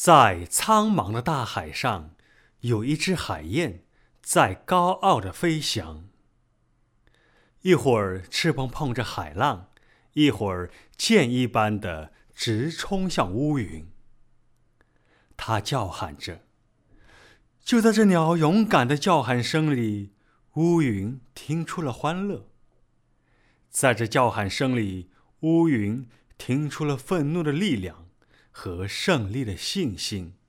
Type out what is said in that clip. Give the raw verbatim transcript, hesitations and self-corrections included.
在苍茫的大海上，有一只海燕在高傲地飞翔。一会儿翅膀碰着海浪，一会儿箭一般的直冲向乌云。它叫喊着。就在这鸟勇敢的叫喊声里，乌云听出了欢乐。在这叫喊声里，乌云听出了愤怒的力量和胜利的信心。